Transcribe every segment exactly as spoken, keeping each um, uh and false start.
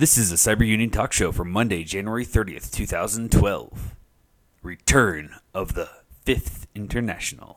This is a Cyber Union talk show for Monday, January thirtieth, twenty twelve. Return of the Fifth International.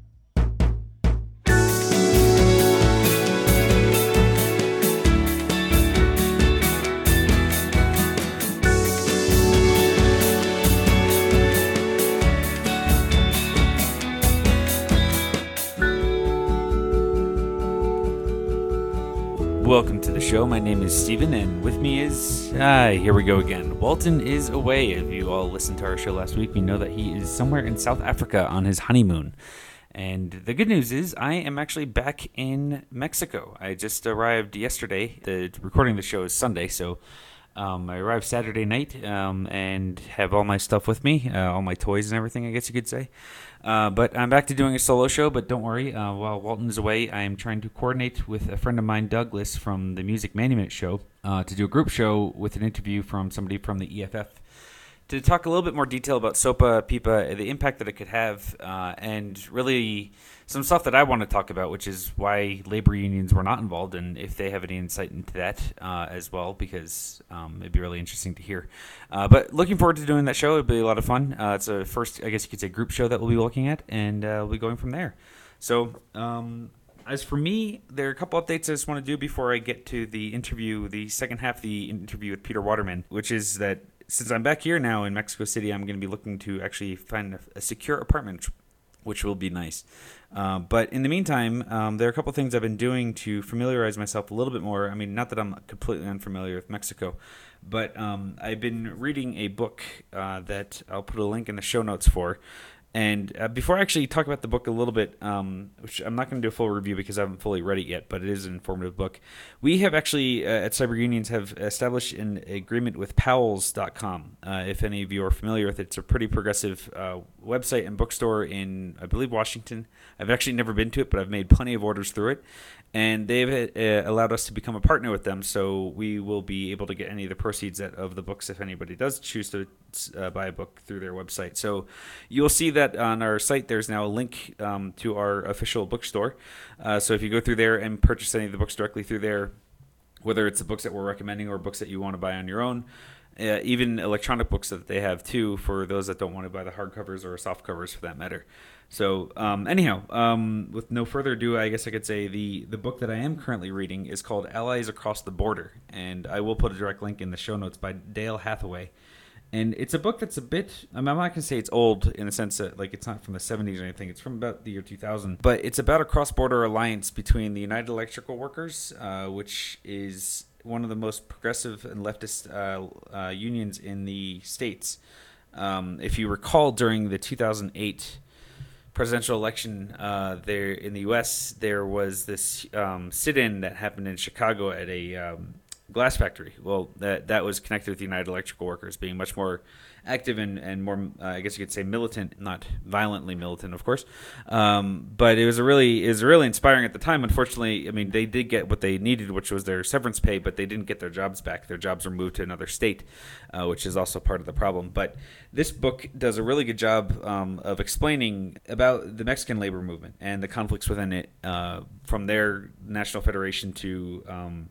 Welcome to the show. My name is Steven, and with me is... Ah, here we go again. Walton is away. If you all listened to our show last week, you know that he is somewhere in South Africa on his honeymoon. And the good news is I am actually back in Mexico. I just arrived yesterday. The recording of the show is Sunday, so um, I arrived Saturday night um, and have all my stuff with me, uh, all my toys and everything, I guess you could say. Uh, but I'm back to doing a solo show, but don't worry. Uh, while Walton is away, I am trying to coordinate with a friend of mine, Douglas, from the Music Monument Show, uh, to do a group show with an interview from somebody from the E F F to talk a little bit more detail about SOPA, PIPA, the impact that it could have, uh, and really some stuff that I want to talk about, which is why labor unions were not involved, and if they have any insight into that uh, as well, because um, it'd be really interesting to hear. Uh, but looking forward to doing that show. It'll be a lot of fun. Uh, it's a first, I guess you could say, group show that we'll be looking at, and uh, we'll be going from there. So, um, as for me, there are a couple updates I just want to do before I get to the interview, the second half of the interview with Peter Waterman, which is that since I'm back here now in Mexico City, I'm going to be looking to actually find a, a secure apartment, which will be nice. Uh, but in the meantime, um, there are a couple things I've been doing to familiarize myself a little bit more. I mean, not that I'm completely unfamiliar with Mexico, but um, I've been reading a book uh, that I'll put a link in the show notes for. And uh, before I actually talk about the book a little bit, um, which I'm not going to do a full review because I haven't fully read it yet, but it is an informative book. We have actually, uh, at Cyber Unions, have established an agreement with Powell's dot com. Uh, if any of you are familiar with it, it's a pretty progressive uh, website and bookstore in, I believe, Washington. I've actually never been to it, but I've made plenty of orders through it. And they've uh, allowed us to become a partner with them, so we will be able to get any of the proceeds of the books if anybody does choose to uh, buy a book through their website. So you'll see that on our site there's now a link um, to our official bookstore. Uh, so if you go through there and purchase any of the books directly through there, whether it's the books that we're recommending or books that you want to buy on your own, uh, even electronic books that they have too for those that don't want to buy the hardcovers or soft covers for that matter. So um, anyhow, um, with no further ado, I guess I could say the, the book that I am currently reading is called Allies Across the Border, and I will put a direct link in the show notes by Dale Hathaway. And it's a book that's a bit, I mean, I'm not going to say it's old in the sense that like it's not from the seventies or anything. It's from about the year two thousand. But it's about a cross-border alliance between the United Electrical Workers, uh, which is one of the most progressive and leftist uh, uh, unions in the States. Um, if you recall, during the two thousand eight presidential election uh, there in the U S, there was this um, sit-in that happened in Chicago at a um, glass factory. Well, that that was connected with the United Electrical Workers being much more active and, and more, uh, I guess you could say, militant, not violently militant, of course. Um, but it was a really it was really inspiring at the time. Unfortunately, I mean, they did get what they needed, which was their severance pay, but they didn't get their jobs back. Their jobs were moved to another state, uh, which is also part of the problem. But this book does a really good job um, of explaining about the Mexican labor movement and the conflicts within it, uh, from their national federation to um,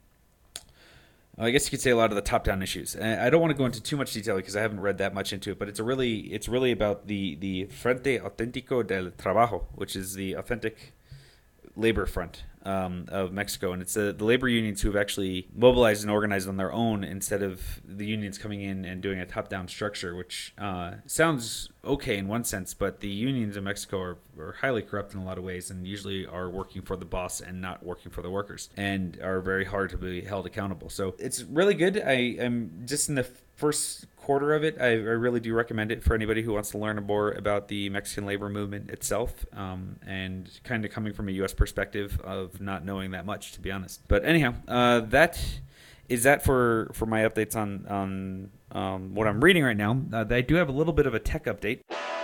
I guess you could say a lot of the top-down issues. And I don't want to go into too much detail because I haven't read that much into it, but it's a really it's really about the, the Frente Auténtico del Trabajo, which is the authentic labor front um, of Mexico. And it's uh, the labor unions who have actually mobilized and organized on their own instead of the unions coming in and doing a top-down structure, which uh, sounds okay in one sense, but the unions in Mexico are, are highly corrupt in a lot of ways and usually are working for the boss and not working for the workers and are very hard to be held accountable. So it's really good. I am just in the first quarter of it. I, I really do recommend it for anybody who wants to learn more about the Mexican labor movement itself, um, and kind of coming from a U S perspective of not knowing that much, to be honest. But anyhow, uh, that is that for, for my updates on, on um, what I'm reading right now. Uh, I do have a little bit of a tech update.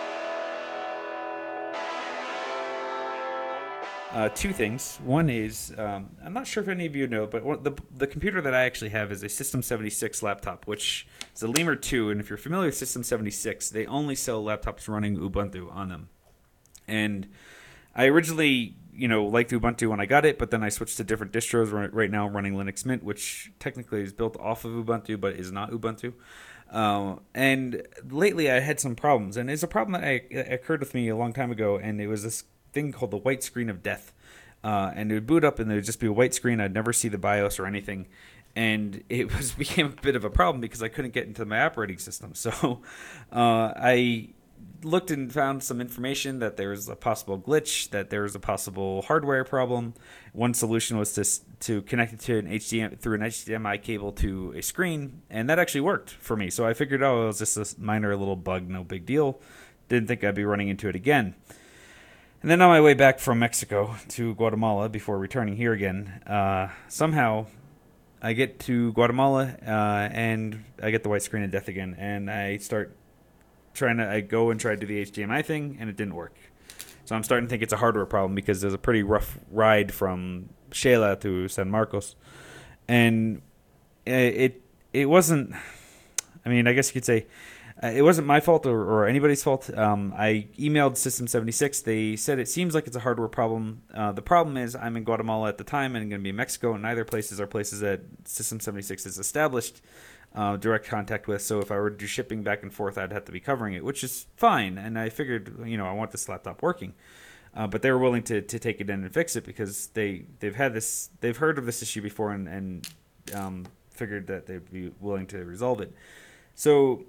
Uh, two things. One is, um, I'm not sure if any of you know, but what the the computer that I actually have is a System seventy-six laptop, which is a Lemur two. And if you're familiar with System seventy-six, they only sell laptops running Ubuntu on them. And I originally you know, liked Ubuntu when I got it, but then I switched to different distros. Right now I'm running Linux Mint, which technically is built off of Ubuntu, but is not Ubuntu. Uh, and lately I had some problems, and it's a problem that I, it occurred with me a long time ago, and it was this thing called the white screen of death. Uh, and it would boot up, and there would just be a white screen. I'd never see the BIOS or anything, and it was became a bit of a problem because I couldn't get into my operating system. So uh, I looked and found some information that there was a possible glitch, that there was a possible hardware problem. One solution was to to connect it to an H D M I through an H D M I cable to a screen, and that actually worked for me. So I figured, oh, it was just a minor little bug, no big deal. Didn't think I'd be running into it again. And then on my way back from Mexico to Guatemala before returning here again, uh, somehow I get to Guatemala uh, and I get the white screen of death again, and I start trying to I go and try to do the H D M I thing, and it didn't work. So I'm starting to think it's a hardware problem because there's a pretty rough ride from Xela to San Marcos, and it it wasn't. I mean, I guess you could say uh, it wasn't my fault or, or anybody's fault. Um, I emailed System seventy-six. They said it seems like it's a hardware problem. Uh, the problem is I'm in Guatemala at the time and I'm going to be in Mexico, and neither places are places that System seventy-six has established uh, direct contact with. So if I were to do shipping back and forth, I'd have to be covering it, which is fine. And I figured, you know, I want this laptop working. Uh, but they were willing to, to take it in and fix it because they, they've had this, they've heard of this issue before and, and um, figured that they'd be willing to resolve it. So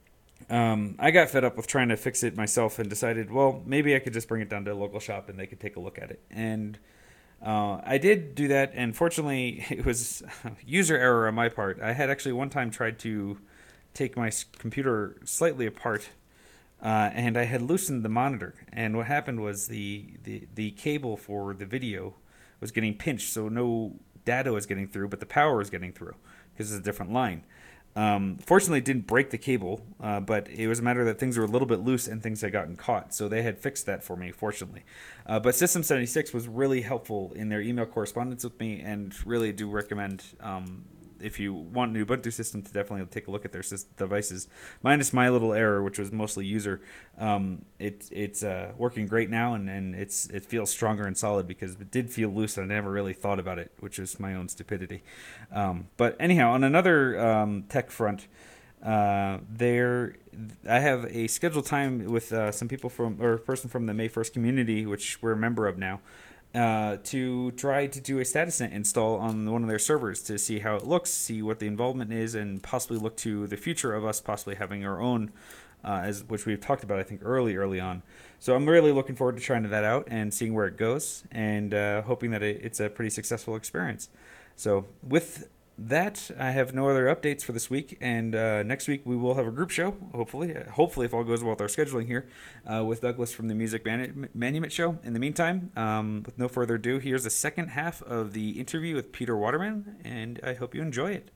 um, I got fed up with trying to fix it myself and decided, well, maybe I could just bring it down to a local shop and they could take a look at it. And uh, I did do that, and fortunately, it was user error on my part. I had actually one time tried to take my computer slightly apart, uh, and I had loosened the monitor. And what happened was the, the, the cable for the video was getting pinched, so no data was getting through, but the power was getting through because it's a different line. Um, fortunately, it didn't break the cable, uh, but it was a matter that things were a little bit loose and things had gotten caught. So they had fixed that for me, fortunately. Uh, but System seventy-six was really helpful in their email correspondence with me, and really do recommend, um, if you want an Ubuntu system, to definitely take a look at their devices. Minus my little error, which was mostly user, um, it, it's uh, working great now, and, and it's it feels stronger and solid because it did feel loose, and I never really thought about it, which is my own stupidity. Um, but anyhow, on another um, tech front, uh, there I have a scheduled time with uh, some people from, or a person from the May first community, which we're a member of now, uh, to try to do a StatusNet install on one of their servers to see how it looks, see what the involvement is, and possibly look to the future of us possibly having our own, uh, as which we've talked about, I think, early, early on. So I'm really looking forward to trying that out and seeing where it goes, and uh, hoping that it, it's a pretty successful experience. So with that, I have no other updates for this week, and uh, next week we will have a group show, hopefully, hopefully if all goes well with our scheduling here, uh, with Douglas from the Music Manu- Manument Show. In the meantime, um, with no further ado, here's the second half of the interview with Peter Waterman, and I hope you enjoy it.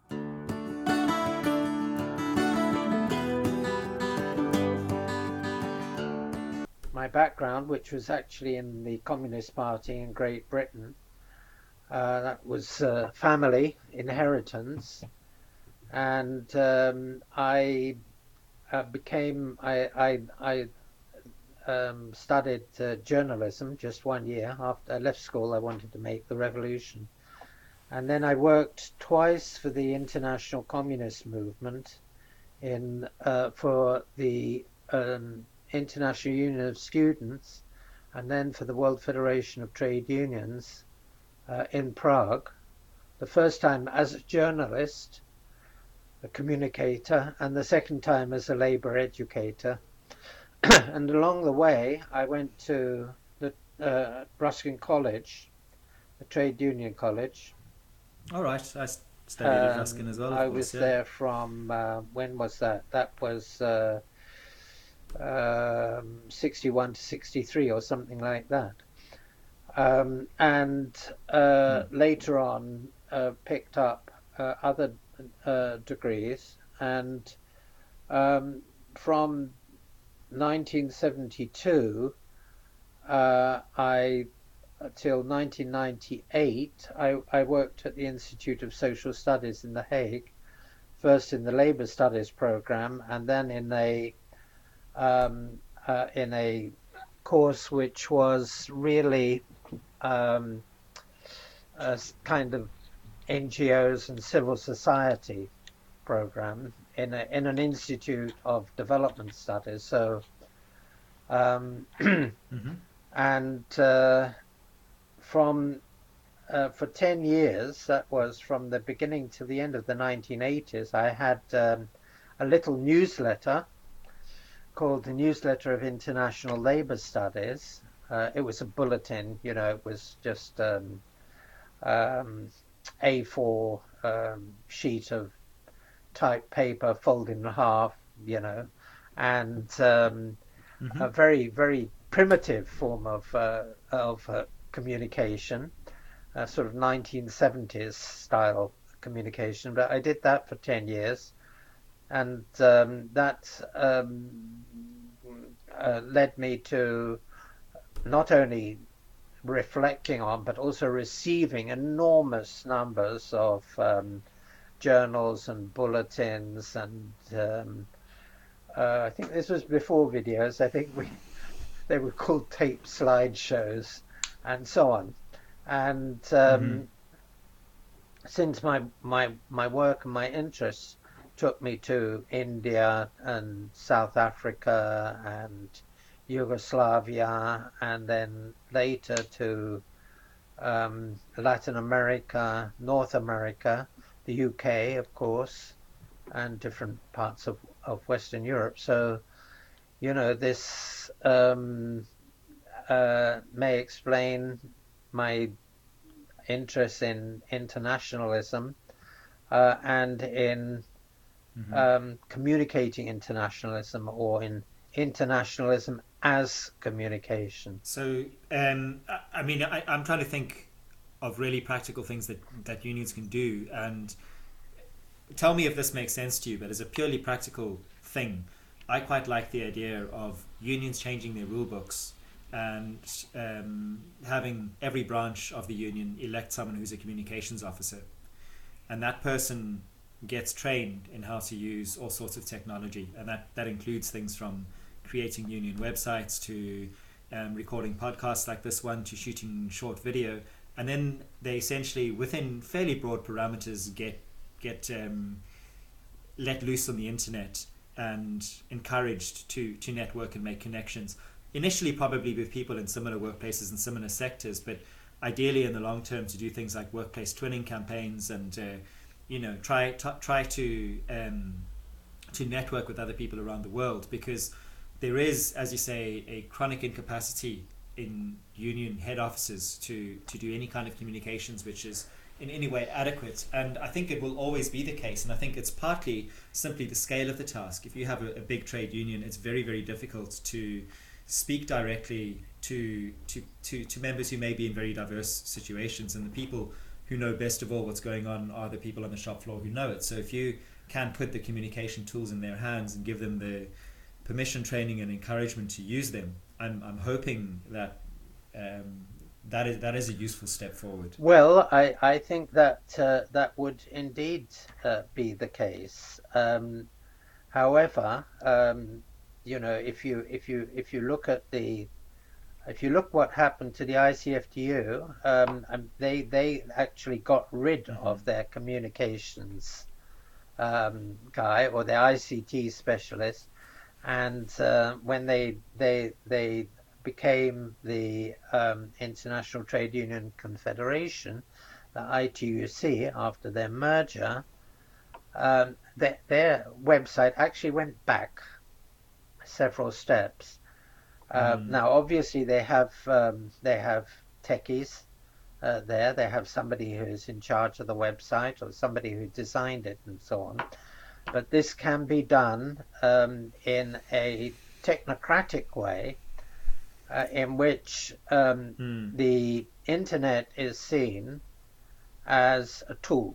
My background, which was actually in the Communist Party in Great Britain, Uh, that was uh, family inheritance, and um, I uh, became I I, I um, studied uh, journalism just one year after I left school. I wanted to make the revolution, and then I worked twice for the International Communist Movement in uh, for the um, International Union of Students, and then for the World Federation of Trade Unions. Uh, in Prague, the first time as a journalist, a communicator, and the second time as a labor educator. And along the way, I went to the uh, Ruskin College, the trade union college. All right, I studied um, at Ruskin as well. I course, was yeah. there from, uh, when was that? That was uh, um, sixty-one to sixty-three or something like that. Um, and uh, hmm. later on uh, picked up uh, other uh, degrees, and um, from nineteen seventy-two uh, I till nineteen ninety-eight I, I worked at the Institute of Social Studies in The Hague, first in the Labour Studies program, and then in a um, uh, in a course which was really um, a kind of N G Os and civil society program in a, in an institute of development studies. So, um, Mm-hmm. and uh, from uh, for ten years, that was from the beginning to the end of the nineteen eighties, I had um, a little newsletter called the Newsletter of International Labour Studies. Uh, it was a bulletin, you know, it was just um, um, A four um, sheet of type paper folded in half, you know, and um, Mm-hmm. a very, very primitive form of uh, of uh, communication, uh, sort of nineteen seventies style communication. But I did that for ten years, and um, that um, uh, led me to not only reflecting on, but also receiving enormous numbers of um, journals and bulletins, and um, uh, I think this was before videos. I think we they were called tape slideshows, and so on. And Mm-hmm. um, since my my my work and my interests took me to India and South Africa and Yugoslavia, and then later to um, Latin America, North America, the U K, of course, and different parts of, of Western Europe. So, you know, this um, uh, may explain my interest in internationalism uh, and in Mm-hmm. um, communicating internationalism, or in internationalism as communication. So, um, I, I mean, I, I'm trying to think of really practical things that, that unions can do, and tell me if this makes sense to you. But as a purely practical thing, I quite like the idea of unions changing their rule books and um, having every branch of the union elect someone who's a communications officer, and that person gets trained in how to use all sorts of technology, and that, that includes things from creating union websites to um, recording podcasts like this one to shooting short video, and then they essentially, within fairly broad parameters, get get um, let loose on the internet and encouraged to to network and make connections. Initially, probably with people in similar workplaces and similar sectors, but ideally in the long term to do things like workplace twinning campaigns and uh, you know try t- try to um, to network with other people around the world, because there is, as you say, a chronic incapacity in union head offices to to do any kind of communications which is in any way adequate, and I think it will always be the case. And I think it's partly simply the scale of the task. If you have a, a big trade union, it's very very difficult to speak directly to, to to to members who may be in very diverse situations, and the people who know best of all what's going on are the people on the shop floor who know it. So if you can put the communication tools in their hands and give them the permission, training and encouragement to use them, I'm I'm hoping that um, that is that is a useful step forward. Well, I, I think that uh, that would indeed uh, be the case. Um, however, um, you know, if you if you if you look at the if you look what happened to the I C F T U, um, um, they they actually got rid Mm-hmm. of their communications um, guy, or their I C T specialist, and uh, when they they they became the um, International Trade Union Confederation, the I T U C, after their merger, um, their, their website actually went back several steps. Uh, Mm. now, obviously, they have um, they have techies uh, there. They have somebody who's in charge of the website, or somebody who designed it, and so on. But this can be done um, in a technocratic way, uh, in which um, Mm. the internet is seen as a tool.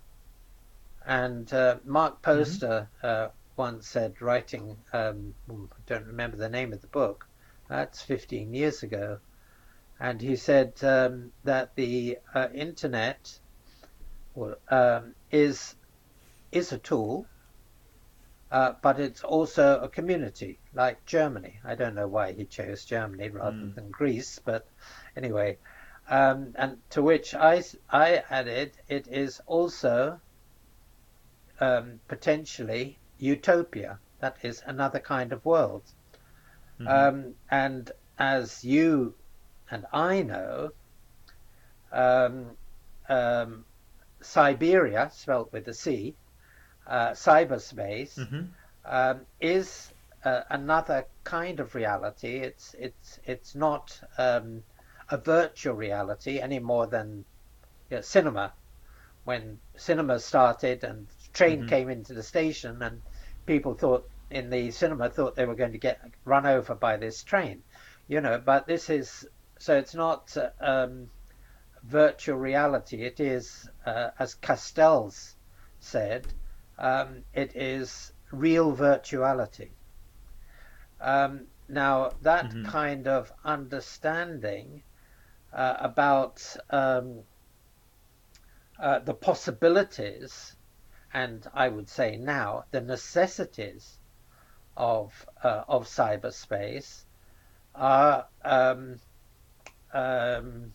And uh, Mark Mm-hmm. Poster uh, once said, writing, um, I don't remember the name of the book, that's fifteen years ago, and he said um, that the uh, internet well, um, is is a tool, uh, but it's also a community, like Germany. I don't know why he chose Germany rather Mm. than Greece, but anyway, Um, and to which I, I added, it is also um, potentially utopia. That is another kind of world. Mm-hmm. Um, and as you and I know, um, um, Siberia, spelt with a C, uh, cyberspace, Mm-hmm. um, is uh, another kind of reality. It's it's it's not um, a virtual reality any more than, you know, cinema. When cinema started and the train Mm-hmm. came into the station, and people thought in the cinema thought they were going to get run over by this train, you know. But this is, so it's not uh, um, virtual reality. It is, uh, as Castells said, um, it is real virtuality. Um, now, that Mm-hmm. kind of understanding uh, about um, uh, the possibilities, and I would say now the necessities of uh, of cyberspace are um, um,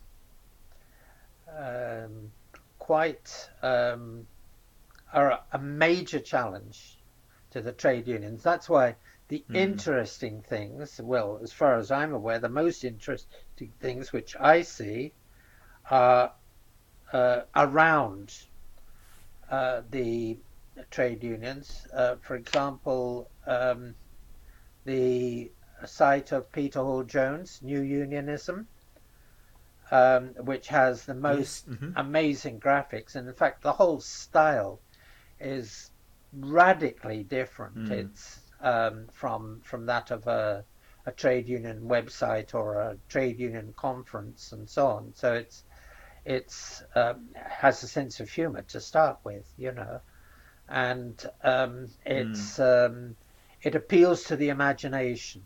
um, quite um, are a major challenge to the trade unions. That's why the Mm-hmm. interesting things, well, as far as I'm aware, the most interesting things which I see are uh, around uh, the trade unions. Uh, for example, um, the site of Peter Hall Jones, New Unionism, um, which has the Yes. most Mm-hmm. amazing graphics. And in fact, the whole style is radically different. Mm. It's um, from from that of a, a trade union website or a trade union conference and so on. So it's it's um, has a sense of humor to start with, you know, and um, Mm. it's um, it appeals to the imagination.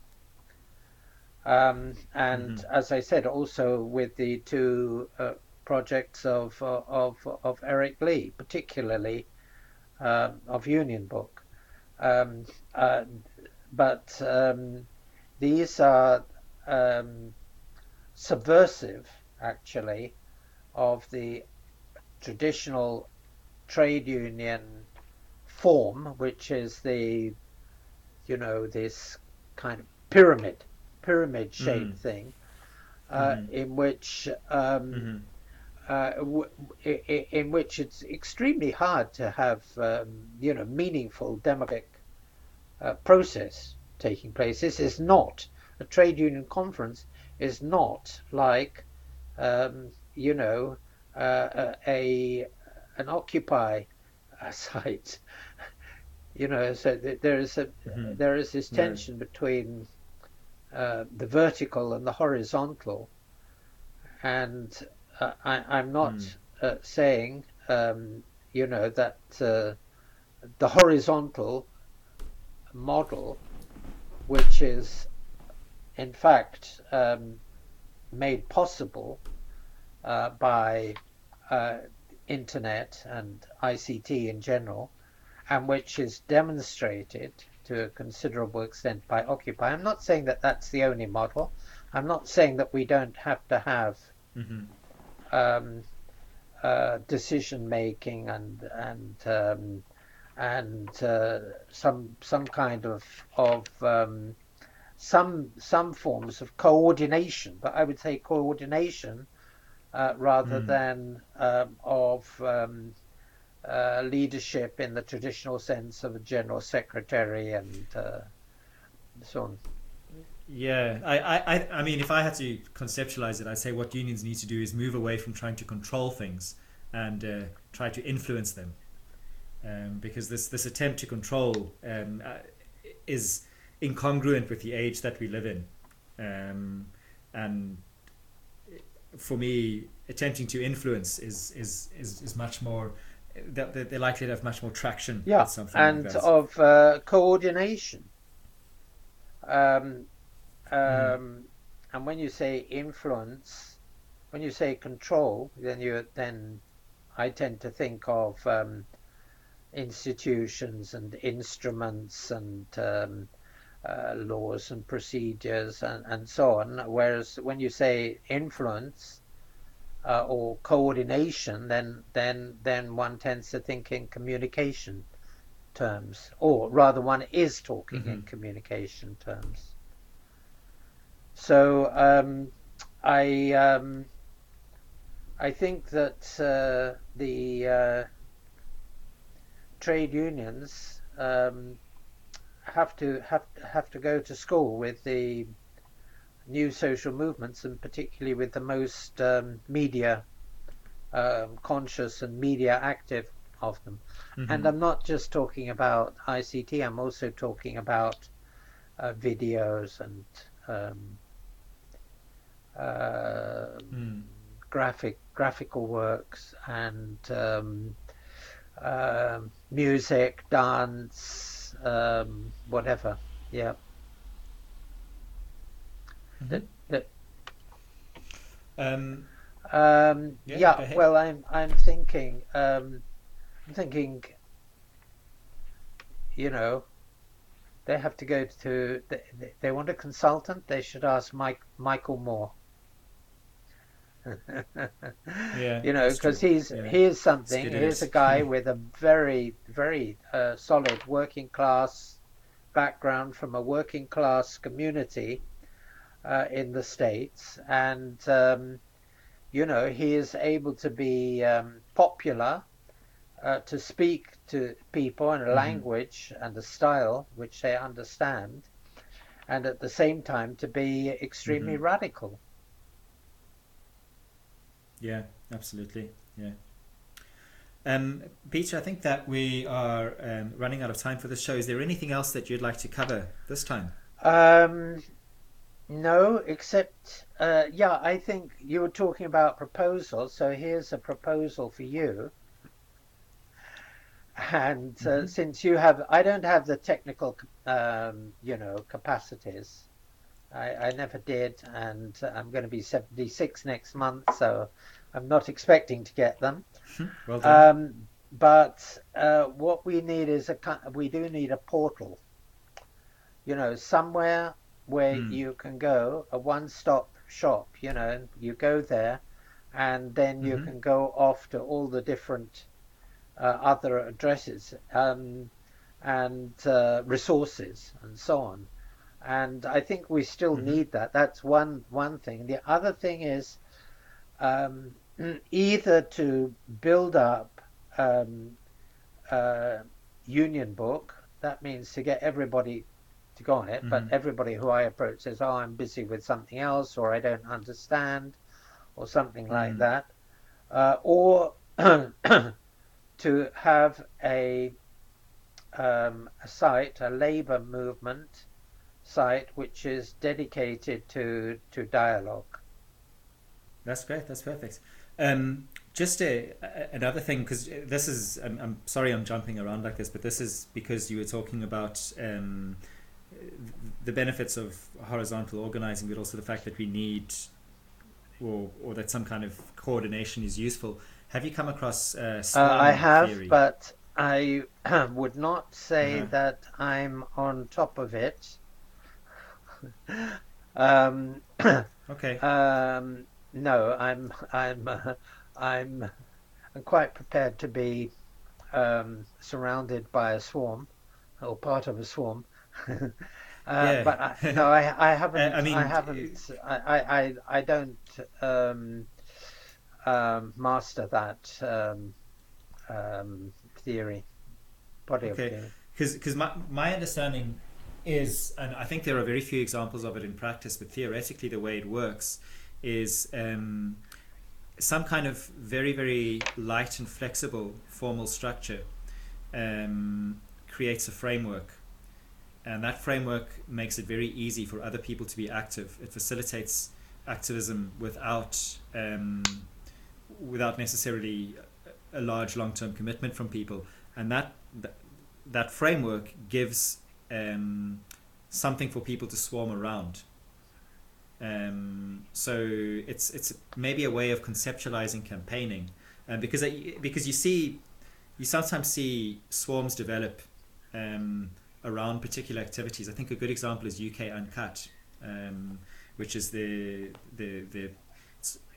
Um, Mm-hmm. and as I said, also with the two uh, projects of, uh, of of Eric Lee, particularly uh, of Union Book. Um, uh, but um, these are um, subversive, actually, of the traditional trade union form, which is the, you know, this kind of pyramid, pyramid Mm. shaped thing, uh, Mm-hmm. in which um, Mm-hmm. uh, w- in which it's extremely hard to have, um, you know, meaningful democratic uh, process taking place. This is not a trade union conference. Is not like, um, you know, uh, a an Occupy uh, site. You know, so there is a Mm-hmm. there is this No. tension between uh, the vertical and the horizontal, and uh, I, I'm Mm. not uh, saying, um, you know, that uh, the horizontal model, which is in fact um, made possible uh, by uh, internet and I C T in general, and which is demonstrated to a considerable extent by Occupy. I'm not saying that that's the only model. I'm not saying that we don't have to have Mm-hmm. um, uh, decision making and and um, and uh, some some kind of of um, some some forms of coordination, but I would say coordination uh, rather Mm. than um, of um, uh, leadership in the traditional sense of a general secretary and uh, so on. Yeah, I, I, I I mean, if I had to conceptualize it, I'd say what unions need to do is move away from trying to control things and uh, try to influence them. Um, because this, this attempt to control um, uh, is incongruent with the age that we live in. Um, and for me, attempting to influence is, is, is, is much more, they're, they're likely to have much more traction Yeah, with something like and that. of uh, coordination. Um, Mm. um, and when you say influence, when you say control, then you then I tend to think of um, institutions and instruments and um, uh, laws and procedures and, and so on. Whereas when you say influence, uh, or coordination, then then then one tends to think in communication terms, or rather, one is talking Mm-hmm. in communication terms. So um, I um, I think that uh, the uh, trade unions um, have to have have to go to school with the new social movements, and particularly with the most um, media um, conscious and media active of them. And Mm-hmm. I'm not just talking about I C T. I'm also talking about uh, videos and um, uh, Mm. graphic graphical works and um, uh, music, dance, um, whatever. Yeah. Mm-hmm. That that. Um, Um, yeah, yeah. go ahead. Well, I'm I'm thinking. Um, I'm thinking. You know, they have to go to. They, they want a consultant. They should ask Mike Michael Moore. Yeah, You know, that's because true. he's Yeah, here's it's something. good Here's a advice. guy with a very very uh, solid working class background from a working class community uh, in the States, and um, you know he is able to be um, popular, uh, to speak to people in a Mm-hmm. language and a style which they understand, and at the same time to be Mm-hmm. extremely radical. Yeah, absolutely. Yeah. Um, Peter, I think that we are um, running out of time for the show. Is there anything else that you'd like to cover this time? Um, no, except, uh, yeah, I think you were talking about proposals. So here's a proposal for you. And uh, Mm-hmm. since you have, I don't have the technical, um, you know, capacities. I, I never did, and I'm going to be seventy-six next month, so I'm not expecting to get them. Well done. Um, but uh, what we need is a, we do need a portal, you know, somewhere where Mm. you can go, a one-stop shop, you know, you go there, and then you Mm-hmm. can go off to all the different uh, other addresses um, and uh, resources and so on. And I think we still Mm-hmm. need that. That's one one thing. The other thing is um, either to build up um, a union book. That means to get everybody to go on it, but Mm-hmm. everybody who I approach says, "Oh, I'm busy with something else," or "I don't understand," or something like Mm. that. Uh, or to have a um, a site, a labor movement site, which is dedicated to to dialogue. That's great. That's perfect. Um, just a, a, another thing, because this is, I'm, I'm sorry I'm jumping around like this, but this is because you were talking about um, the benefits of horizontal organizing, but also the fact that we need, or, or that some kind of coordination is useful. Have you come across uh, Uh, I swarm have, theory? but I would not say Uh-huh. that I'm on top of it. Um, Okay. um, no, I'm I'm uh, I'm I'm quite prepared to be um, surrounded by a swarm or part of a swarm. Uh, Yeah. but I, no, I I uh, I haven't I mean, haven't I I I, I don't um, um, master that um, um, theory body of okay, theory. because my, my understanding is, and I think there are very few examples of it in practice, but theoretically the way it works is um, some kind of very, very light and flexible formal structure um, creates a framework. And that framework makes it very easy for other people to be active. It facilitates activism without um, without necessarily a large long-term commitment from people. And that that, that framework gives um, something for people to swarm around. Um, so it's it's maybe a way of conceptualizing campaigning, um, because I, because you see you sometimes see swarms develop um, around particular activities. I think a good example is U K Uncut, um, which is the the the it's,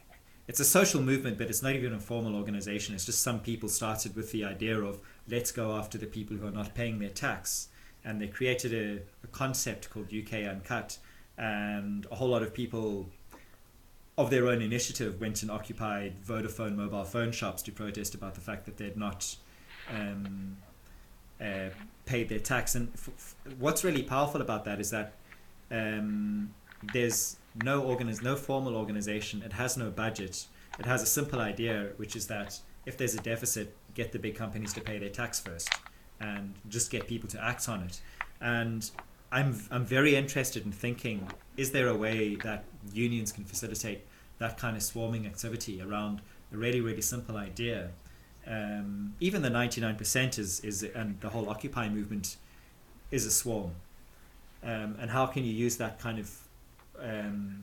it's a social movement, but it's not even a formal organization. It's just some people started with the idea of let's go after the people who are not paying their tax, and they created a, a concept called U K Uncut, and a whole lot of people of their own initiative went and occupied Vodafone mobile phone shops to protest about the fact that they'd not um, uh, paid their tax. And f- f- what's really powerful about that is that um, there's no organiz- no formal organization. It has no budget. It has a simple idea, which is that if there's a deficit, get the big companies to pay their tax first, and just get people to act on it. And I'm I'm very interested in thinking, is there a way that unions can facilitate that kind of swarming activity around a really, really simple idea? Um, even the ninety-nine percent is, is, and the whole Occupy movement is a swarm. Um, and how can you use that kind of, um,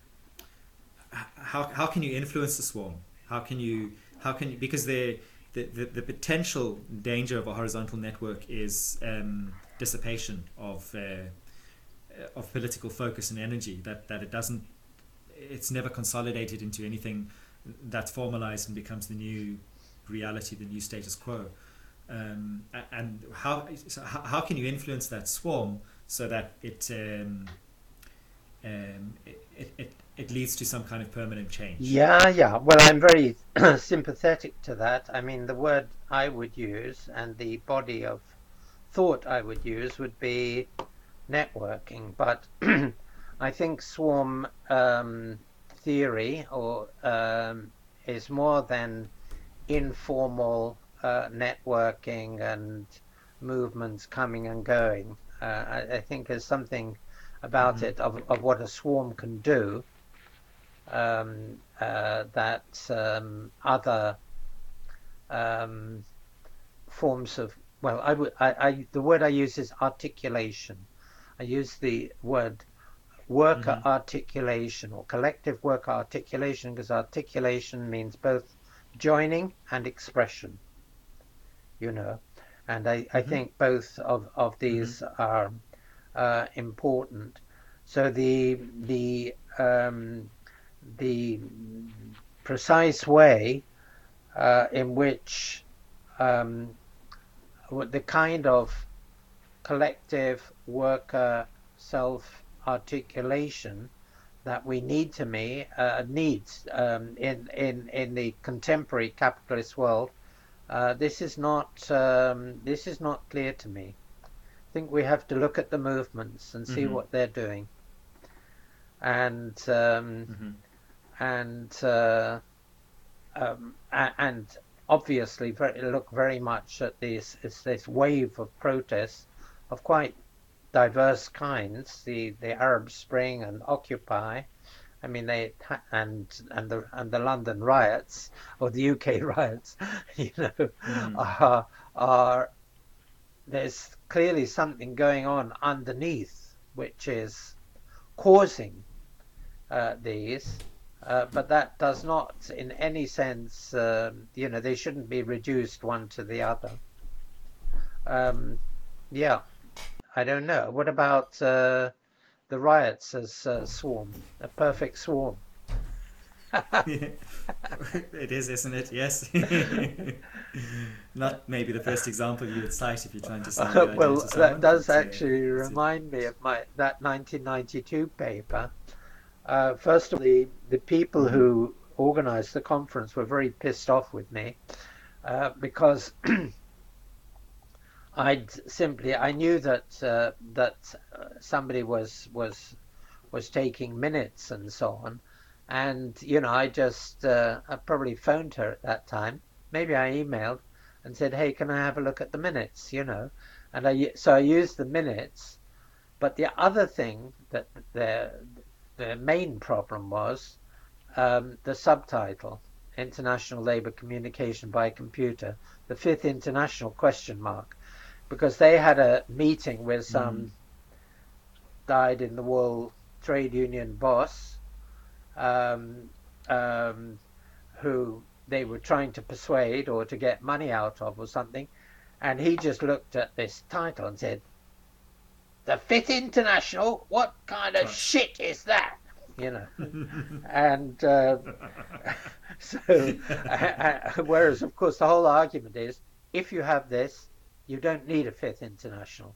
how, how can you influence the swarm? How can you, how can you, because the, the, the, the potential danger of a horizontal network is um, dissipation of uh, of political focus and energy, that, that it doesn't, it's never consolidated into anything that's formalized and becomes the new reality, the new status quo. Um, and how so how can you influence that swarm so that it um, um, it, it it leads to some kind of permanent change? Yeah, yeah. Well, I'm very sympathetic to that. I mean, the word I would use and the body of thought I would use would be networking. But I think swarm um, theory or um, is more than informal uh, networking and movements coming and going. Uh, I, I think there's something about mm-hmm. it of, of what a swarm can do um, uh, that um, other um, forms of, well, I would, I, I, the word I use is articulation. I use the word worker mm-hmm. articulation or collective worker articulation, because articulation means both joining and expression, you know, and I, mm-hmm. I think both of, of these mm-hmm. are uh, important. So the the um, the precise way uh, in which um, the kind of collective worker self-articulation that we need to me uh, needs um, in in in the contemporary capitalist world, uh, this is not um, this is not clear to me. I think we have to look at the movements and see mm-hmm. what they're doing, and um, mm-hmm. and uh, um, and obviously very, look very much at this this wave of protests of quite diverse kinds, the the Arab Spring and Occupy. I mean, they and and the and the London riots or the U K riots, you know, mm. are are there's clearly something going on underneath which is causing uh, these, uh, but that does not, in any sense, uh, you know, they shouldn't be reduced one to the other. Um, yeah. I don't know. What about uh, the riots as uh, swarm? A perfect swarm. It is, isn't it? Yes. Not maybe the first example you would cite if you're trying to sell uh, well, to that does but, actually uh, remind me of my that nineteen ninety-two paper. Uh, first of all, the, the people mm-hmm. who organized the conference were very pissed off with me uh, because I'd simply I knew that uh, that uh, somebody was was was taking minutes and so on, and you know I just uh, I probably phoned her at that time. Maybe I emailed and said, "Hey, can I have a look at the minutes?" You know, and I so I used the minutes. But the other thing that the the main problem was um, the subtitle: International Labour Communication by Computer, the Fifth International question mark. Because they had a meeting with some mm. dyed-in-the-wool trade union boss um, um, who they were trying to persuade or to get money out of or something. And he just looked at this title and said, "The Fifth International? What kind of shit is that?" you know. And uh, so, uh, whereas, of course, the whole argument is if you have this, you don't need a fifth international.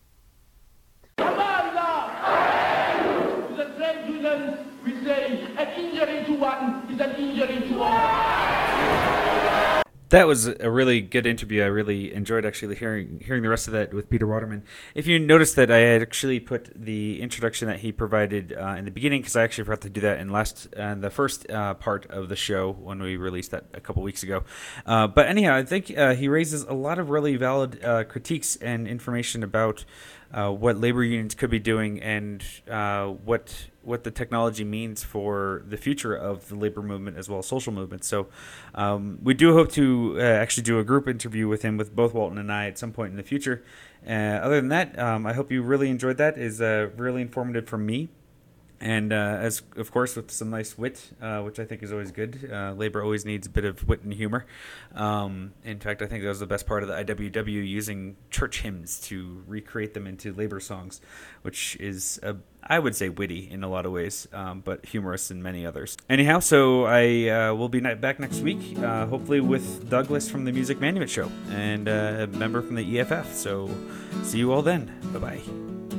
The trade unions, we say an injury to one is an injury to all. That was a really good interview. I really enjoyed actually hearing hearing the rest of that with Peter Waterman. If you noticed that I had actually put the introduction that he provided uh, in the beginning, because I actually forgot to do that in last uh, the first uh, part of the show when we released that a couple weeks ago. Uh, but anyhow, I think uh, he raises a lot of really valid uh, critiques and information about uh, what labor unions could be doing and uh, what what the technology means for the future of the labor movement as well as social movement. So um, we do hope to uh, actually do a group interview with him, with both Walton and I, at some point in the future. Uh, other than that, um, I hope you really enjoyed that. It's uh, really informative for me. And uh, as of course with some nice wit, uh, which I think is always good. Uh, labor always needs a bit of wit and humor. Um, in fact, I think that was the best part of the I W W, using church hymns to recreate them into labor songs, which is, uh, I would say, witty in a lot of ways, um, but humorous in many others. Anyhow, so I uh, will be back next week, uh, hopefully with Douglas from the Music Manuate Show and uh, a member from the E F F. So see you all then. Bye-bye.